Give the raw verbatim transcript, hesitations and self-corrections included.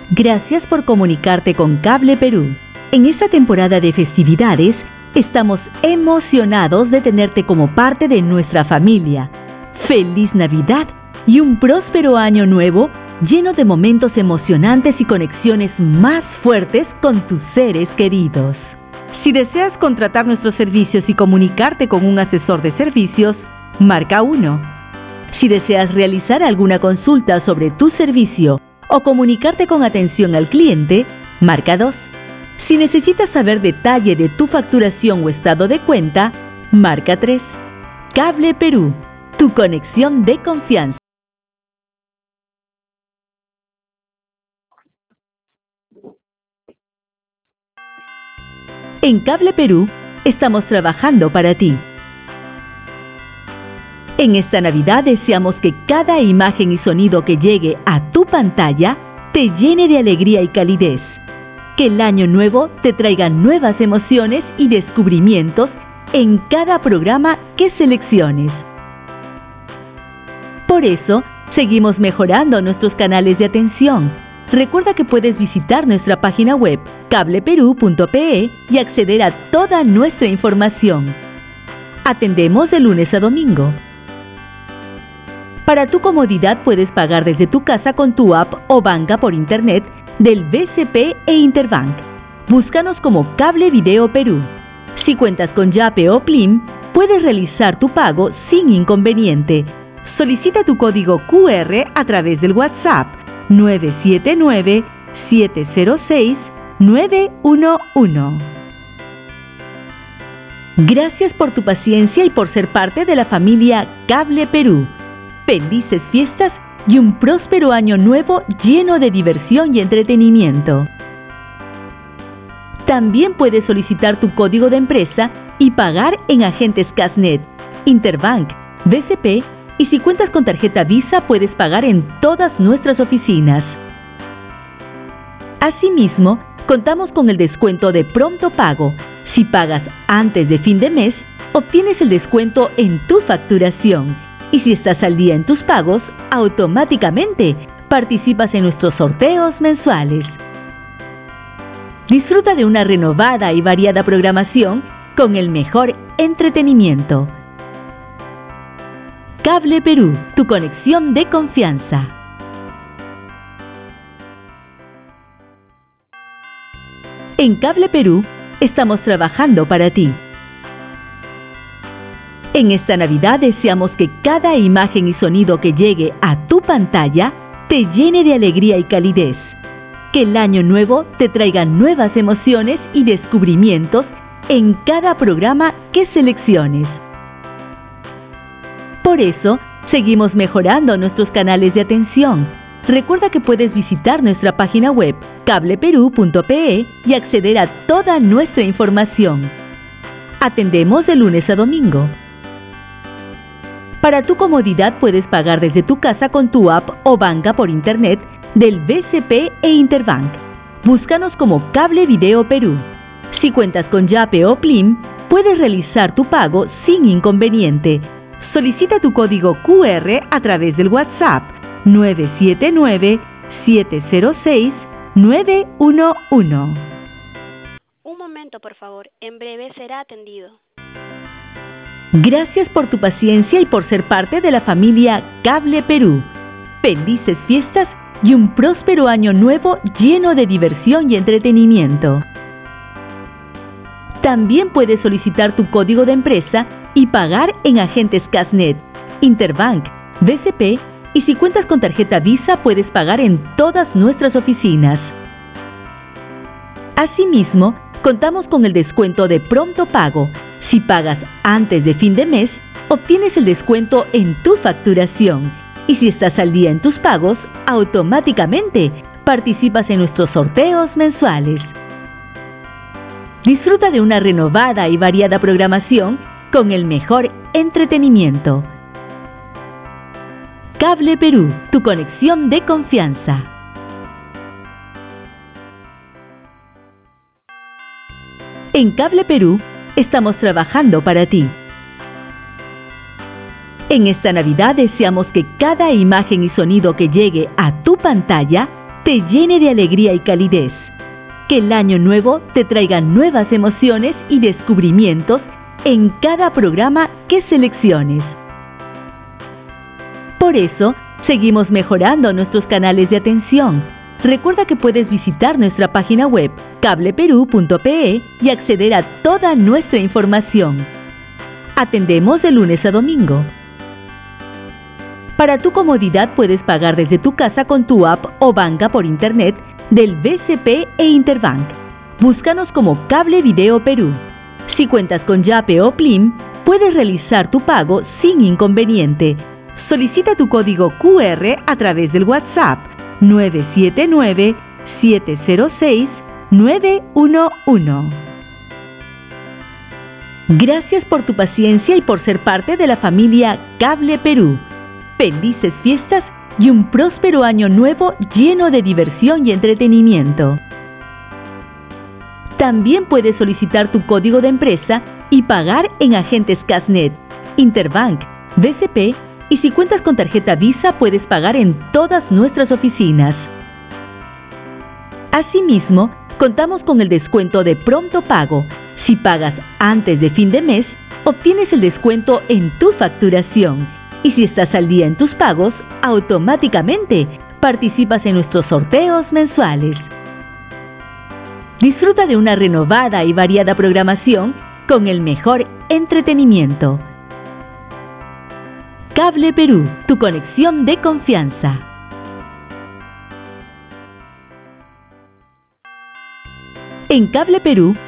Gracias por comunicarte con Cable Perú. En esta temporada de festividades, estamos emocionados de tenerte como parte de nuestra familia. ¡Feliz Navidad y un próspero año nuevo lleno de momentos emocionantes y conexiones más fuertes con tus seres queridos! Si deseas contratar nuestros servicios y comunicarte con un asesor de servicios, marca uno. Si deseas realizar alguna consulta sobre tu servicio o comunicarte con atención al cliente, marca dos. Si necesitas saber detalle de tu facturación o estado de cuenta, marca tres. Cable Perú, tu conexión de confianza. En Cable Perú, estamos trabajando para ti. En esta Navidad deseamos que cada imagen y sonido que llegue a tu pantalla te llene de alegría y calidez. Que el año nuevo te traiga nuevas emociones y descubrimientos en cada programa que selecciones. Por eso, seguimos mejorando nuestros canales de atención. Recuerda que puedes visitar nuestra página web cable perú punto pe y acceder a toda nuestra información. Atendemos de lunes a domingo. Para tu comodidad puedes pagar desde tu casa con tu app o banca por internet del B C P e Interbank. Búscanos como Cable Video Perú. Si cuentas con Yape o Plim, puedes realizar tu pago sin inconveniente. Solicita tu código Q R a través del WhatsApp nueve siete nueve, siete cero seis, nueve uno uno. Gracias por tu paciencia y por ser parte de la familia Cable Perú. Felices fiestas y un próspero año nuevo lleno de diversión y entretenimiento. También puedes solicitar tu código de empresa y pagar en agentes Casnet, Interbank, B C P y si cuentas con tarjeta Visa puedes pagar en todas nuestras oficinas. Asimismo, contamos con el descuento de pronto pago. Si pagas antes de fin de mes, obtienes el descuento en tu facturación. Y si estás al día en tus pagos, automáticamente participas en nuestros sorteos mensuales. Disfruta de una renovada y variada programación con el mejor entretenimiento. Cable Perú, tu conexión de confianza. En Cable Perú, estamos trabajando para ti. En esta Navidad deseamos que cada imagen y sonido que llegue a tu pantalla te llene de alegría y calidez. Que el año nuevo te traiga nuevas emociones y descubrimientos en cada programa que selecciones. Por eso, seguimos mejorando nuestros canales de atención. Recuerda que puedes visitar nuestra página web cable perú punto pe y acceder a toda nuestra información. Atendemos de lunes a domingo. Para tu comodidad puedes pagar desde tu casa con tu app o banca por internet del B C P e Interbank. Búscanos como Cable Video Perú. Si cuentas con Yape o Plim, puedes realizar tu pago sin inconveniente. Solicita tu código Q R a través del WhatsApp nueve siete nueve, siete cero seis, nueve uno uno. Un momento, por favor. En breve será atendido. Gracias por tu paciencia y por ser parte de la familia Cable Perú. Felices fiestas y un próspero año nuevo lleno de diversión y entretenimiento. También puedes solicitar tu código de empresa y pagar en agentes Casnet, Interbank, B C P y si cuentas con tarjeta Visa puedes pagar en todas nuestras oficinas. Asimismo, contamos con el descuento de pronto pago. Si pagas antes de fin de mes, obtienes el descuento en tu facturación. Y si estás al día en tus pagos, automáticamente participas en nuestros sorteos mensuales. Disfruta de una renovada y variada programación con el mejor entretenimiento. Cable Perú, tu conexión de confianza. En Cable Perú, estamos trabajando para ti. En esta Navidad deseamos que cada imagen y sonido que llegue a tu pantalla te llene de alegría y calidez. Que el año nuevo te traiga nuevas emociones y descubrimientos en cada programa que selecciones. Por eso, seguimos mejorando nuestros canales de atención. Recuerda que puedes visitar nuestra página web cable perú punto pe y acceder a toda nuestra información. Atendemos de lunes a domingo. Para tu comodidad puedes pagar desde tu casa con tu app o banca por internet del B C P e Interbank. Búscanos como Cable Video Perú. Si cuentas con Yape o Plim, puedes realizar tu pago sin inconveniente. Solicita tu código Q R a través del WhatsApp nueve siete nueve, siete cero seis, nueve uno uno. Gracias por tu paciencia y por ser parte de la familia Cable Perú. Felices fiestas y un próspero año nuevo lleno de diversión y entretenimiento. También puedes solicitar tu código de empresa y pagar en agentes Casnet, Interbank, B C P y si cuentas con tarjeta Visa puedes pagar en todas nuestras oficinas. Asimismo, contamos con el descuento de pronto pago. Si pagas antes de fin de mes, obtienes el descuento en tu facturación. Y si estás al día en tus pagos, automáticamente participas en nuestros sorteos mensuales. Disfruta de una renovada y variada programación con el mejor entretenimiento. Cable Perú, tu conexión de confianza. En Cable Perú